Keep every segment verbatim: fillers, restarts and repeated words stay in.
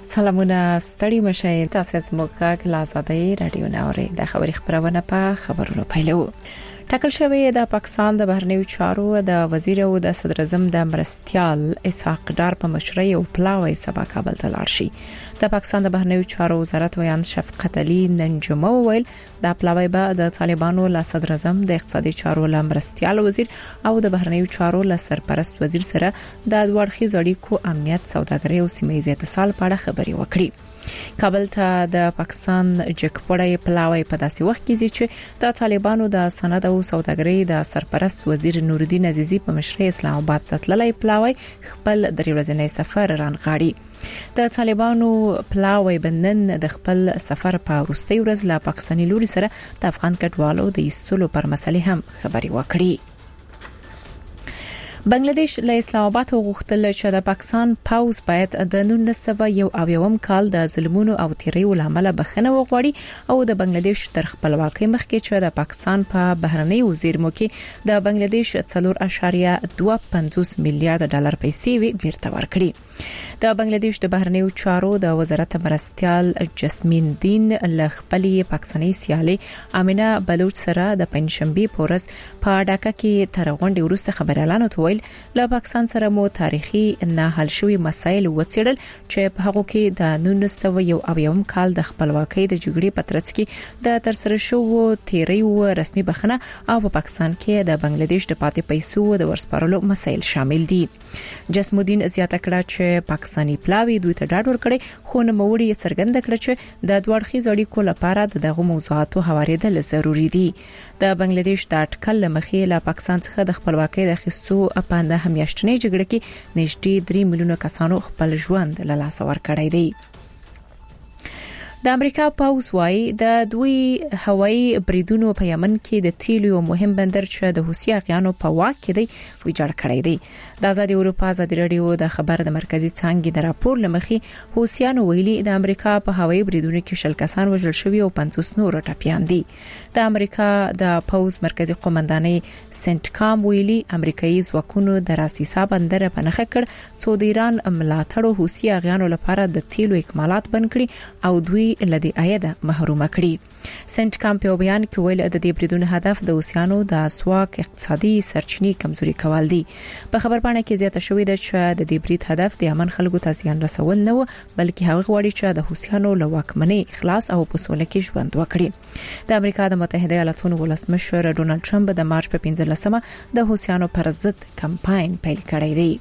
سلامونه ستړي مشه تاسو زموږه کلاساده رادیو ناوري د خبري خبرونه په خبرونو پیلو ټاکل شوی د پاکستان د بهرنیو چارو د وزیر او د صدر اعظم د مرستيال اسحاق ډار په مشرۍ او پلاوی سبا کابل ته لاړ شي د پاکستان د بهرنیو چارو وزارت ویان شفقت علي ننجمو ویل د پلاوی به د طالبانو له صدر اعظم د اقتصادي چارو له مرستيال وزیر او د بهرنیو چارو له سرپرست وزیر سره د دوړخي زړیکو امنیت سوداګري او سیمه ییز اتصال په اړه خبري وکړي کابل ته د پاکستان جګپړې پلاوی په داسې وخت کې چې د طالبانو د سند او سوداګري د سرپرست وزیر نورالدین عزیزی په مشرۍ اسلام آباد ته تللی پلاوی خپل درې ورځې سفر رانغاړي د طالبانو پلاوی بنن د خپل سفر په وروستي ورځ له پاکستاني لوري سره د افغان کډوالو د ایستلو پر مسلې هم خبري وکړي بنگلاديش له اسلام آباد غوښتل چې د پاکستان پاوز باید د نولس سوه یو اویایم کال د ظلمونو او تیریو لامل بخښنه وغواړي او د بنگلاديش تر خپلواکۍ مخکې چې د پاکستان په بهرنی وزیر مو کې د بنگلاديش څلور اعشاریه دوه پنځوس میلیارډ ډالر پیسې وی بیرته ورکړي د بنگلاديش د بهرنیو چارو د وزارت مرستيال جسمین دین له خپلې پاکستاني سیالي امینه بلوچ سره د پنځشنبه پورس په ډاکا کې تر غونډې وروسته خبريالانو ته له پاکستان سره مو تاریخي نه حل شوی مسایل وڅېړل چې په هغه کې د نولس سوه یو اویایم کال د خپلواکۍ د جګړې په ترڅ کې د ترسره شوو تیریو رسمي بخښنه او په پاکستان کې د بنگلاديش د پاتې پیسو د ورسپارلو مسایل شامل دي جسمودین زیاته کړه چې پاکستاني پلاوی دوی ته ډاډ ورکړي خو نو موړي څرګند کړ چې د دوړخي زړیکو لپاره دغه موضوعاتو هواریدل ضروری دي د بنگلاديش د اټکل مخې له پاکستان څخه د خپلواکۍ د خستو په اند همیاشتنی جګړه کې نږدې درې میلیونه کسانو خپل ژوند له لاسه ورکړی دی د امریکا پاوز وايي د دوی هوایي بریدونو په یمن کې د تیلو مهم بندر چې د حوثي اغیانو په واک کې دی ویجاړ کړی دی د آزادي اروپا ازادي رادیو د خبر د مرکزی څنګه د راپور لمخې حوثیانو ویلي د امریکا په هوایي بریدونو کې شل کسان وژل شوي او پنځوس نور ټپيان دي د امریکا د پاوز مرکزی قومندانۍ سنت کام ویلي امریکایي ځواکونو د راسیسا بندر په نخښه کړ څو د ایران ملاتړو حوثي اغیانو لپاره د تیلو اکمالات بند کړي او دوی لدی عاید محروم کړي سنت کام په بیان کې ویل د دې بریدونو هدف د اوسیانو د اسواق اقتصادي سرچینې کمزوري کول دي په خبر پاڼه کې زیاته شوې ده چې د دې برید هدف د یمن خلکو ته زیان رسول نه و بلکې هغه غواړي چې د حوثیانو له واکمنۍ خلاص او په سوله کې ژوند وکړي د امریکا د متحده ایالاتونو ولسمشر ډونالد ټرمپ د مارچ په پنځلسمه د حوثیانو پر ضد کمپاین پیل کړی دی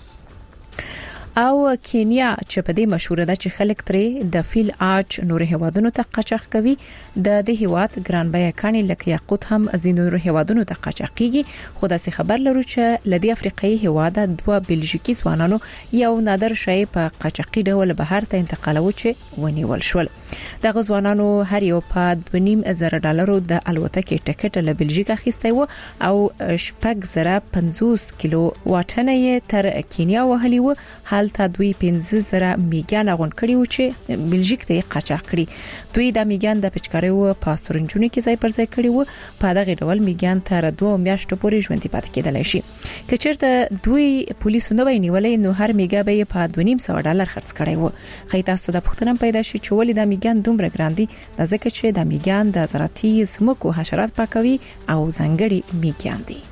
او کینیا چې په دې مشهور ده چې خلک ترې د فیل آج نور هوادونو ته قاچاق کوي د دې هواد ګران بیه کاني لکه یاقوت هم ازینو هوادونو ته قاچاقيږي خو داسې خبر لرو چې لدی افریقایي هواد دوه بلژیکي ځوانانو یو نادر شی په قاچاقي ډول بهر ته انتقالو چې ونیول شول د غزوانانو هر یو په دوه نیم زره ډالرو د الوتکې ټیکټ له بلژیک اخیستی وو او شپږ زره پنځوس کیلو واټنه یې تر کینیا وهلی وو حالته دوی پنځه زره میګان غون کړي و چې بلژیک ته قاچاق کړي دوی د میګان د پچکاري و پاسورنجونی کې ځای پر ځای کړي و په دغه ډول میګان تر دوه میاشتو پورې ژوند پاتې کېدل شي که چیرته دوی پولیسو نه وینولې نو هر میګا به په دوه نیم سوه ډالر خرڅ کړي و خې تاسو د پښتنم پیدا شي چې ولې د میګان دومره ګران دي د ځکه چې د میګان د زراعتي سمکو حشرات پاکوي او ځنګړي میګان دي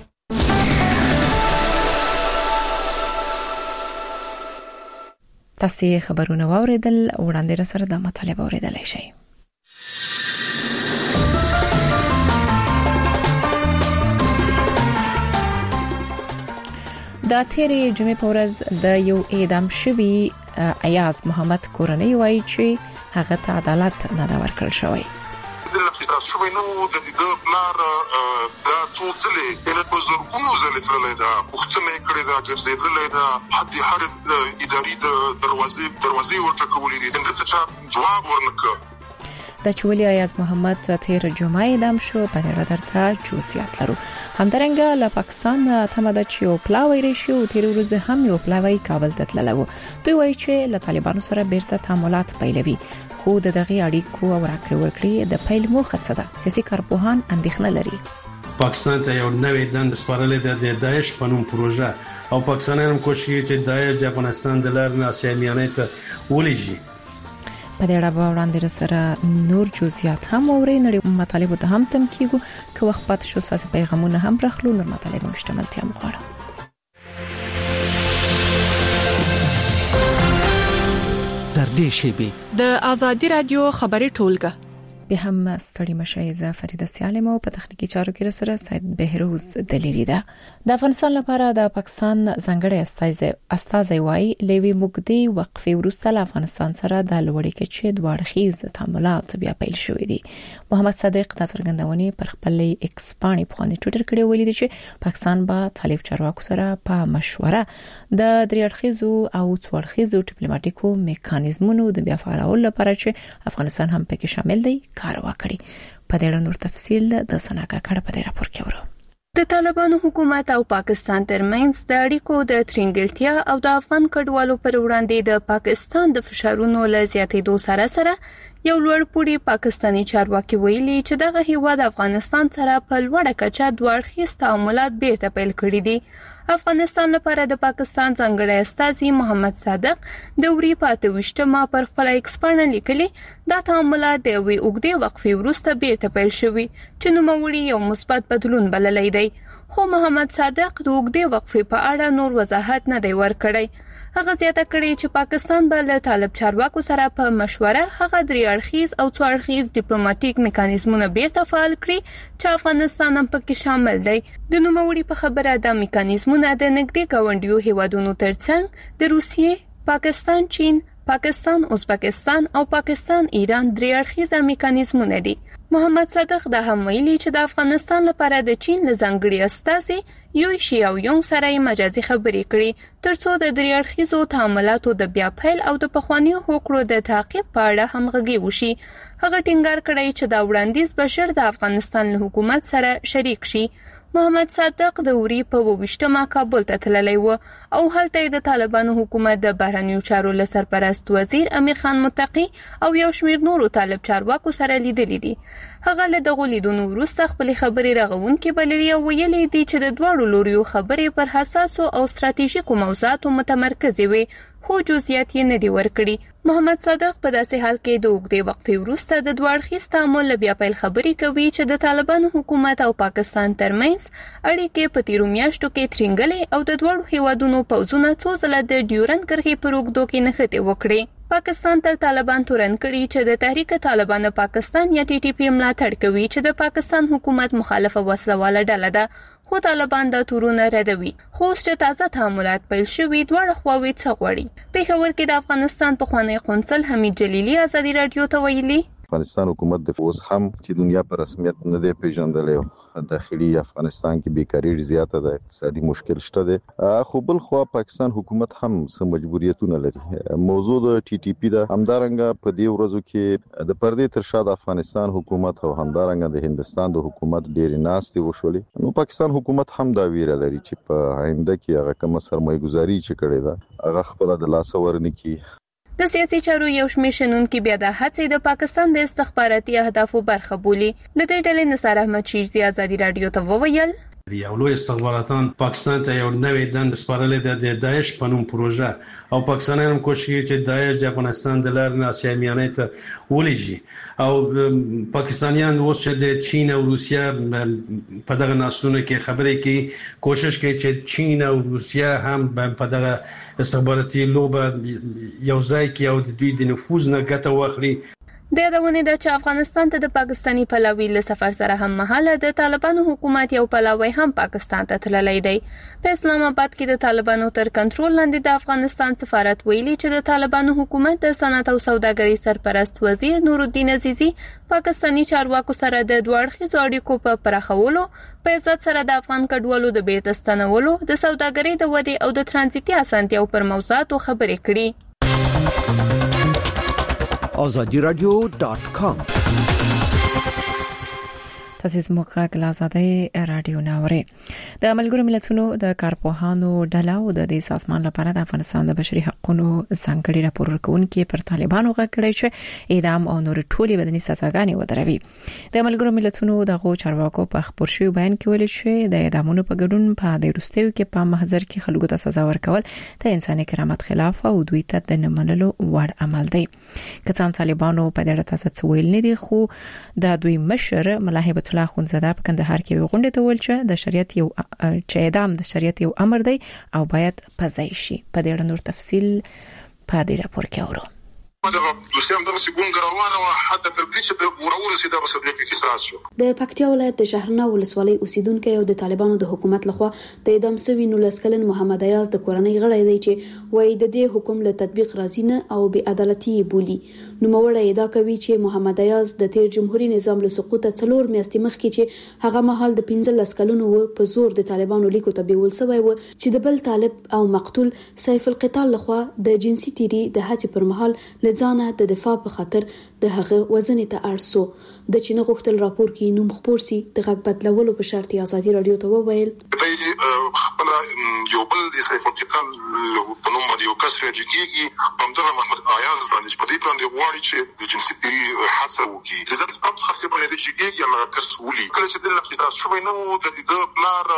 تاسو خبرونه واوریدل وړاندې را سره د مطالبه اوریدل شي د تیرې جمعې په ورځ د یو اعدام شوی ایاز محمد کورنۍ وایي چې هغه ته عدالت نه دا ورکړل شوی د فساد شوی نو د دې پلار دا څو ځلې د بزرګونو ځلې تللی دا پوښتنه کړې دا ګرځېدلې دا حد هر اداري د دروازې دروازې ورته کولې دي د څه جواب ورنکړ د چولي ایاز محمد تیر جمعه اعدام شو په دې درته جوسیات لرو همدارنګه له پاکستان ته مده چې او پلاوی ریشي او تیر ورځ هم یو پلاوی کابل ته تللو دوی وایي چې له طالبانو سره بیرته تعاملات پیلوي خو د دغه اړیکو او راکړې ورکړې د پیل موخه څه ده سیاسي کارپوهان اندېښنه لري پاکستان ته یو نوې دند سپارلې ده د داعش په نوم پروژه او پاکستانیان هم کوشش کوي چې داعش د افغانستان د لارې نه اسیا میانه ته ولېږي. په دې اړه وړاندې سره نور جزئیات هم اوري نړۍ مطالب ته هم تم کیږي که وخت پات شو ساسي پیغامونه هم راخلو نور مطالب مشتملتیا مغواړم. تر دې شیبې د ازادي رادیو خبري ټولګه به هم ستړي مشایزه فریده سالم او په تخنیکی چارو کې سره سید بهروز دلیری ده. د افغانستان لپاره د پاکستان ځانګړی استازي استازي وايي لوي مګدي وقفه ورسته له افغانستان سره د لوړې کچې دوه اړخیز تعاملات بیا پیل شوې دي. محمد صادق د څرګندونې پر خپل ایکس باندې په باندې ټویټر کړی ویلي دی چې پاکستان به طالب چارواکو سره په مشوره د درې اړخیزو او څو اړخیزو ډیپلوماټیکو میکانیزمونو د بیا فعالولو لپاره چې افغانستان هم پکې شامل دی کار وکړي. په دې اړه نور تفصیل د سناکا کړه په دې راپور کې ورو. د طالبانو حکومت او پاکستان ترمنځ د اړیکو د ترنګلتیا او د افغان کډوالو پر وړاندې د پاکستان د فشارونو له زیاتېدو سره سره یو لوړ پوړي پاکستانی چارواکي ویلي چې دغه هیواد افغانستان سره په لوړه کچه دوه اړخیز تعاملات بیرته پیل کړي دي. افغانستان لپاره د پاکستان ځانګړی استازي محمد صادق د وری پاتې وشتما پر خپل ایکس باندې لیکلي دا تعاملات د وی اوګدي وقفې وروسته بیرته پیل شوي چې نوموړي یو مثبت بدلون بللی دی. خو محمد صادق د اوګدي وقفې په اړه نور وضاحت نه دی ورکړی. هغه زیاته کړی چې پاکستان به له طالب چارواکو سره په مشوره هغه درې اړخیز او څو اړخیز ډیپلوماټیک میکانیزمونه بیرته فعال کړي چې افغانستان هم پکې شامل دی. د نوموړي په خبره دا میکانیزمونه د نږدې ګاونډیو هیوادونو ترڅنګ د روسیې، پاکستان، چین، پاکستان، ازبکستان او پاکستان ایران درې اړخیزه میکانیزمونه دي. محمد صادق دا هم ویلي چې د افغانستان لپاره د چین له ځانګړي استازي یو شی او یو سره مجازي خبرې کړي ترڅو د درې اړخیزو تعاملاتو د بیا پیل او د پخوانیو هوکړو د تعقیب په اړه همغږي وشي. هغه ټینګار کړی چې دا وړاندیز بشر د افغانستان له حکومت سره شریک شي. محمد صادق د وری په وشتما کابل ته تللی و او هلته د طالبانو حکومت د بهرنیو چارو له سرپرست وزیر امیر خان متقی او یو شمېر نورو طالب چارواکو سره لیدلي دي. هغه له دغه لیدونو وروسته خپل خبرې رغونکې بللې او ویلي دي چې د دواړو لوريو خبرې پر حساسو او ستراتیژیکو موضوعاتو متمرکزې وي خو جزئیات یې نه دي ورکړي. محمد صادق په داسې حال کې د اوږدې وقفې وروسته د دوه اړخیز تعامل بیا پیل خبرې کوي چې د طالبانو حکومت او پاکستان ترمنځ اړیکې په تیرو میاشتو کې ترنګلې او د دوړو هیوادونو پوځونه څو ځله د ډیورند کرښې پر اوږدو کې نښتې وکړې. پاکستان تر طالبان تورن کړي چې د تحریک طالبان پاکستان یا ټي ټي پی ملاتړ کوي چې د پاکستان حکومت مخالفه وسلواله ډله ده خو طالبان دا تورونه ردوي. خو چې تازه تعاملات پیل شوي دواړه خواوې څه غواړي. پېښور کې د افغانستان پخوانی قونسل حمید جلیلی ازادي رادیو ته ویلي افغانستان حکومت د اوس هم چې دنیا په رسمیت نه دی پیژندلې. داخلي افغانستان کې بیکاری زیاته ده، اقتصادي مشکل شته ده، خو بل خو پاکستان حکومت هم څه مجبوریتونه لري. موضوع د ټي ټي پی ده همدارنګه په دې ورځو کې د پردې تر شا د افغانستان حکومت او همدارنګه د هندستان د حکومت ډېرې ناستې وشولې. نو پاکستان حکومت هم دا ویره لري چې په آینده کې هغه کوم سرمایه‌ګذاري چې کړې ده هغه خپل د لاس ورنکي. د سیاسي چارو یو شمېر شنونکي بیا د هڅې د پاکستان د استخباراتي اهدافو برخه بولي. د دې ډلې نثار احمد شیرزي ازادي رادیو ته وویل یو لوی استخباراتان پاکستان ته یو نوې دند سپارلې ده د داعش په نوم پروژه او پاکستانیان هم کوشش کوي چې داعش د افغانستان د لارې نه اسیا میانه ته ولېږي او پاکستانیان اوس چې د چین او روسیا په دغه ناسونه کې خبرې کوي کوشش کوي چې چین او روسیا هم په دغه استخباراتي لوبه یو ځای کې او د دوی د نفوذ نه ګټه واخلي. د یادونه ده چې افغانستان ته د پاکستانی پلاوی له سفر سره هم مهاله د طالبانو حکومت یو پلاوی هم پاکستان ته تللی دی. په اسلام آباد کې د طالبانو تر کنټرول لاندې د افغانستان سفارت ویلي چې د طالبانو حکومت د صنعت او سوداګرۍ سرپرست وزیر نورالدین عزیزی پاکستانی چارواکو سره د دوه اړخیزو اړیکو په پراخولو په عزت سره د افغان کډوالو د بیرته ستنولو د سوداګرۍ د ودې او د ترانزیتي اسانتیاو پر موضوعاتو خبرې کړي. azadi radio dot com تاسو زموږه غلازاده رادیو ناوړي د ملګرو ملتونو د کارپوهانو ډله او د دې سازمان لپاره د افغانستان د بشري حقوقو څنګهړي راپور ورکونکي پر طالبانو غږ چې اعدام او نور ټولي بدني سزاګانې ودروي د ملګرو ملتونو دغه چارواکو په خبر شوی بیان کې ویل شوی د اعدامونو په ګډون په د روستیو کې په محضر کې خلکو ته سزا ورکول ته انساني کرامت خلاف او دوی ته د نمنلو وړ عمل دی که څنګه طالبانو په دغه تاسو ویل نه دي خو د دوی مشر ملا هیبت الله خونزاده په کندهار کې غونډه ته ویل چې د شریعت یو چې اعدام د شریعت یو امر دی او باید پځای شي په دې اړه نور تفصیل په دې راپور کې اورو دغه دوسیام دغه سګون روانه او حتی تر دې چې د ورور سي دغه صدري کې کیساس شو د پکتیا ولایت د شهرنا ولسوالۍ اوسیدونکو او د طالبانو د حکومت لخوا د اعدام شوی نو لسکلن محمد ایاز د کورنۍ غړی دی چې وایي د دې حکم له تطبیق راځي نه او بي عدالتي بولی نو موړه ادعا کوي چې محمد ایاز د تیر جمهوریت نظام له سقوط څلور میاشتې مخکې چې هغه مهال د پنځه لسکلونو په زور د طالبانو لیکو ته بیول شوی و چې د بل طالب او مقتول سیف القتال لخوا د جنسي تیری د هڅې پر مهال لزانه د دفاع په خاطر د هغه وزن ته ارسو د چین غوښتل راپور کې نوم خبر سي د غږ بدلولو په شرط ازادي رادیو ته وویل خپل یو بل د سیف القتال په نوم باندې یو کس راځيږي همدغه محمد ایاز باندې په دې باندې غواړي چې د جنسي تیری حادثه وکړي د ځکه په خاطر باندې چې یو کس ولي کله چې د اقتصاد شوی نو د دې پلار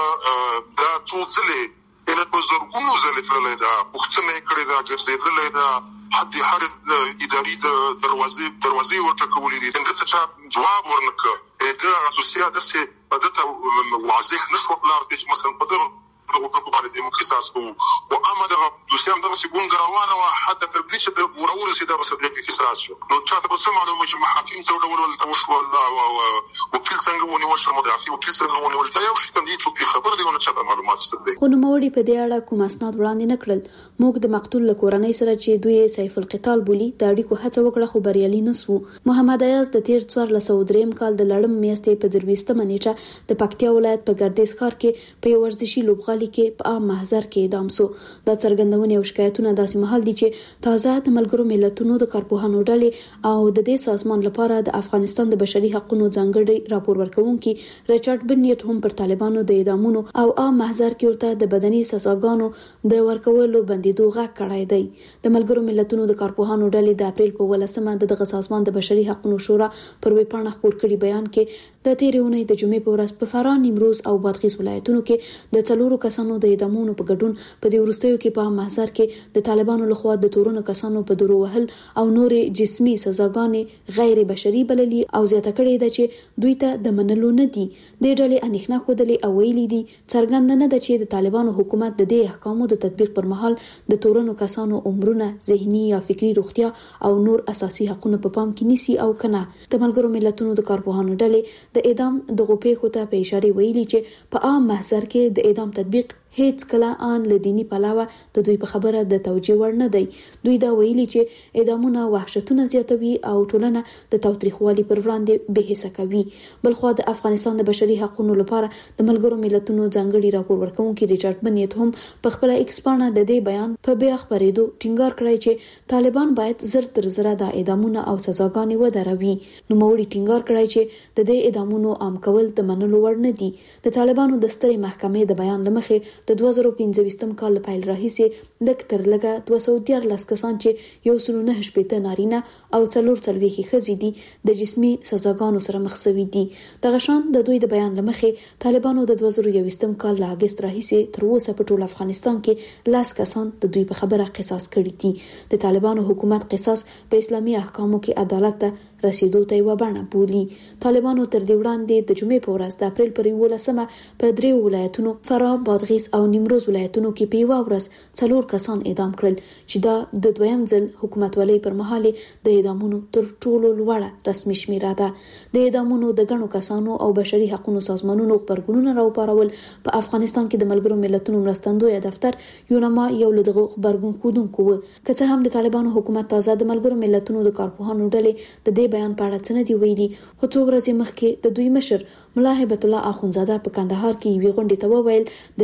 دا څو ځله ان په زورګونو ځله تللی دا وختونه کړی دا ګرځېدلی دا حتی هر اداري دروازې دروازې ورټکولې دي څنګه چې جواب ورنکړ دا دوسیه د څه بدته واضح نشو پلار چې مثلا په دغه وګړو باندې د مخصص کوم او امده دوسیه هم دغه سګون روانه او حتی تر دې چې د ورور سي دغه صدري کې کیساس شو نو چاته په سم معلومه چې محاکم څو ډول ول توشو الله او وکیل څنګه ونیول شو مدافع وکیل څنګه ونیول دا یو شي کوم چې خبر دی ونه چاته معلومات ستدي خو نو موړي په دې اړه کوم اسناد وړاندې نکړل موږ د مقتول لکورنۍ سره چې دوی سیف القتال بولی د اړیکو هڅه وکړه خو بریالي نسو محمد ایاز د تیر څوار لسو دریم کال د لړم میاشتې په درويسته منېټه د پکتیا ولایت په ګردیز ښار کې په ورزشي لوبغالي کې په عام محضر کې اعدام شو د څرګندونې او شکایتونه داسې محل دي چې تازه د ملګرو ملتونو د کارپوهانو ډلې او د دې سازمان لپاره د افغانستان د بشري حقوقو ځانګړي راپور ورکونکي ریچارډ بنیټ هم پر طالبانو د اعدامونو او عام محضر کې ورته د بدني سزاګانو د ورکولو بندیدو غږ کړای دی د ملګرو ملتونو د کارپوهانو ډلې د اپریل په ولسمه د دغه سازمان د بشري حقوقو شورا پر ویبپاڼه خبر کړي بیان کې د تیرونې د جمعې په ورځ په فراه نیمروز او بادغیس ولایتونو کې د څلورو کسانو د اعدامونو په ګډون په دې ورستیو کې په محضر کې د طالبانو لخوا د تورونو کسانو په درو وهل او نورې جسمي سزاګانې غیر بشري بللي او زیاته کړې ده چې دوی ته د منلو نه دي د ډلې اندېښنه خوده او ویلي دي څرګند نه ده چې د طالبانو حکومت د دې احکامو د تطبیق پر مهال د تورونو کسانو عمرونه ذهني یا فکری روغتیا او نور اساسي حقوقونه په پام کې نیسي او کنه د ملګرو ملتونو د کارپوهانو ډلې د اعدام د غوپې خوته په اشاره ویلي چې په عام محضر کې د اعدام تطبیق هیڅ کله ان لدینی پلاوه د دوی په خبره د توجیه ور نه دی دوی دا ویلي چې اعدامونه وحشتونه زیاتوي او ټولنه د تاوتریخوالي پر وړاندې به حساب کوي بلخو د افغانستان د بشري حقوقو لپاره د ملګرو ملتونو ځانګړي راپور ورکونکي ریچارډ بنیټ هم په خپل ایکس باندې د دې بیان په بیا خبرېدو ټینګار کړی چې طالبان باید زر تر زر د اعدامونو او سزاګانې ودروي نو موړي ټینګار کړی چې د دې اعدامونو عام کول د منلو وړ نه دي د طالبانو د سترې محکمې د بیان لمخې د دوه زره پنځه کال پیل راهیسې لږ تر لږه دوه سوه دیارلس کسان چې یو سل نه شپېته نارینه او څلور څلوېښت ښځې دي د جسمي سزاګانو سره مخ شوي دي دغه شان د دوی د بیان لمخې طالبانو د دوه زره یو کال له اګست راهیسې تر اوسه په ټول افغانستان کې لاس کسان د دوی په خبره قصاص کړي دي د طالبانو حکومت قصاص په اسلامي احکامو کې عدالت ته رسیدو ته یو بڼه بولي طالبانو تر دې وړاندې د جمعې په ورځ د اپریل پر یولسمه په درې ولایتونو فراه بادغیس او نیمروز ولایتونو کې په یو ورځ څلور کسان اعدام کړل چې دا د دویم ځل حکومتولۍ پر مهال د اعدامونو تر ټولو لوړه رسمي شمیره ده د اعدامونو د غنو کسانو او بشري حقوقو سازمانونو خبرګونونه راوپارول په افغانستان کې د ملګرو ملتونو مرستندوی دفتر یونما یو لدغه خبرګون خودونکو که څه هم د طالبانو حکومت تازه د ملګرو ملتونو د کارپوهانو ډلې د دې بیان په اړه څه نه دی ویلي خو څو ورځې مخکې د دوی مشر ملا هیبت الله اخونزاده په کندهار کې یو غونډه ته وویل د شریعت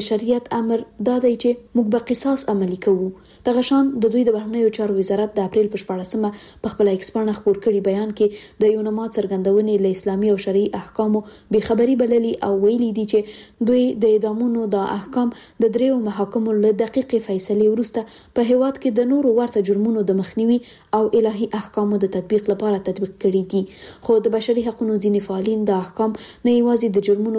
مدیریت امر دا دی چې موږ به قصاص عملي کوو. دغه شان د دوی د بهرنیو چارو وزارت د اپریل په شپاړسمه په خپل ایکسپانه خبر کړي بیان کې د یو نما څرګندونې له اسلامي او شرعي احکامو به خبري بللي او ویلي دي چې دوی د اعدامونو د احکام د دریو محاکمو له دقیقې فیصلې وروسته په هیواد کې د نورو ورته جرمونو د مخنیوي او الهي احکامو د تطبیق لپاره تطبیق کړي دي. خو د بشري حقوقو ځینې فعالین د احکام نه یوازې د جرمونو